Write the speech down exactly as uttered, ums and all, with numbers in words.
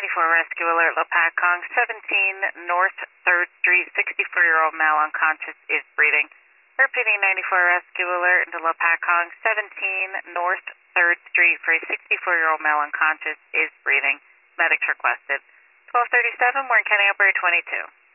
ninety-four Rescue Alert, Lopatcong, seventeen North third Street, sixty-four-year-old male unconscious is breathing. Repeating ninety-four Rescue Alert into Lopatcong, seventeen North third Street for a sixty-four-year-old male unconscious is breathing. Medics requested. twelve thirty-seven, Warren County Operator twenty-two.